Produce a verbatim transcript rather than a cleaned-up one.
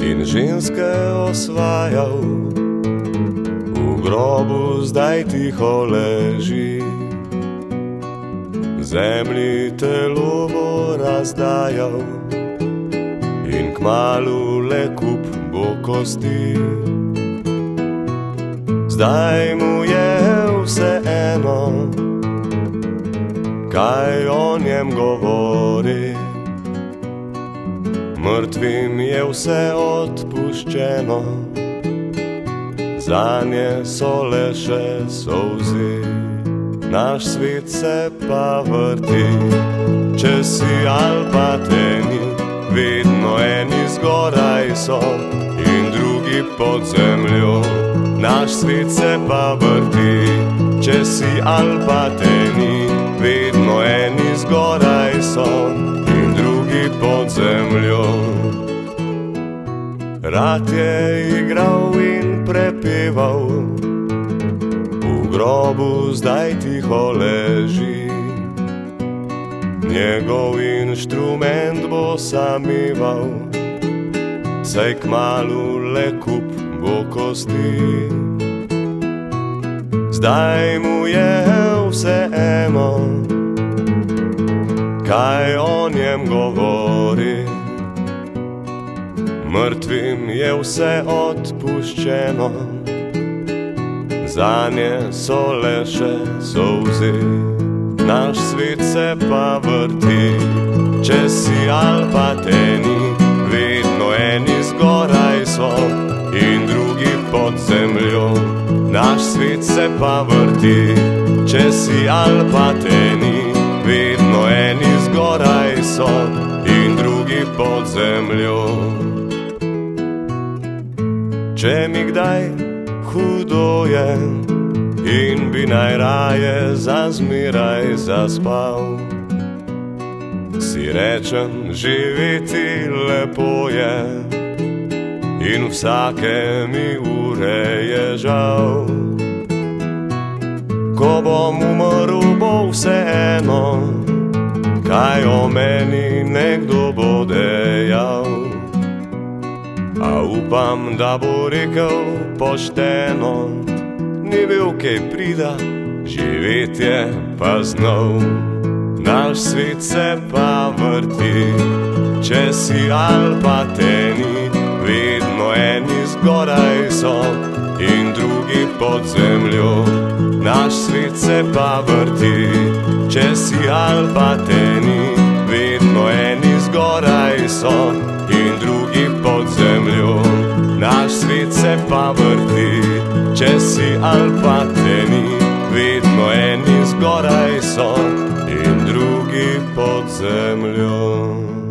in ženske osvajal. V grobu zdaj tiho leži, zemlji telo bo razdajal in kmalu le kup bo kosti. Zdaj mu je vseeno, kaj o njem govori. Mrtvim je vse odpuščeno, zanje so le še solzi. Naš svet se pa vrti, če si ali pa te ni, vedno eni zgoraj so in drugi pod zemljo. Naš svet se pa vrti, če si ali pa te ni, vedno eni zgoraj so in drugi pod zemljo. Rad je igral in prepeval, v grobu zdaj tiho leži. Njegov inštrument bo sameval, saj kmalu le kup bo kosti. Zdaj mu je vseeno, kaj o njem govori. Mrtvim je vse odpuščeno, zanje so le še solzi. Naš svet se pa vrti, če si ali pa te ni, vedno eni zgoraj so in drugi pod zemljo. Naš svet se pa vrti, če si ali pa te ni, vedno eni zgoraj so in drugi pod zemljo. Če mi kdaj hudo je in bi najraje zazmeraj zaspal, si rečem, živeti lepo je in vsake mi ure je žal. Ko bom umrl, bo vseeno, kaj o meni nekdo bo dejal. A upam, da bo rekel pošteno, ni bil kaj prida, živetje pa znov. Naš svet se pa vrti, če si ali pa te ni, vedno eni zgoraj so in drugi pod zemljo. Naš svet se pa vrti, če si ali pa te ni, vedno eni zgoraj so in drugi pod zemljo. Naš svet se pa vrti, če si ali pa te ni, vedno eni zgoraj so in drugi pod zemljo.